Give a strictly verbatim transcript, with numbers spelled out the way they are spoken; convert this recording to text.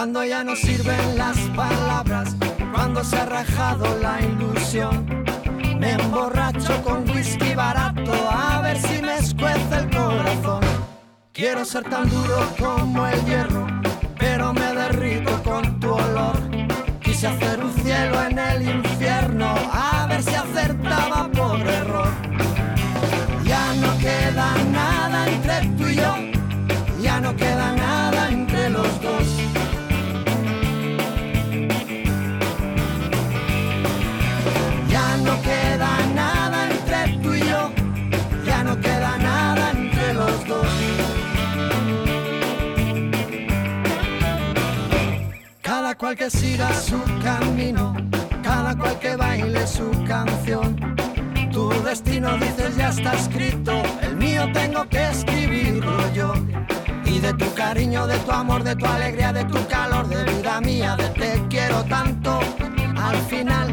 Cuando ya no sirven las palabras, cuando se ha rajado la ilusión, me emborracho con whisky barato a ver si me escuece el corazón. Quiero ser tan duro como el hierro, pero me derrito con tu olor. Quise hacer un cielo en el infierno, a ver si acertaba por error. Ya no queda nada entre tú y yo, ya no queda nada entre los dos. Ya no queda nada entre tú y yo, ya no queda nada entre los dos. Cada cual que siga su camino, cada cual que baile su canción. Tu destino dices ya está escrito, el mío tengo que escribirlo yo. Y de tu cariño, de tu amor, de tu alegría, de tu calor, de vida mía, de te quiero tanto, al final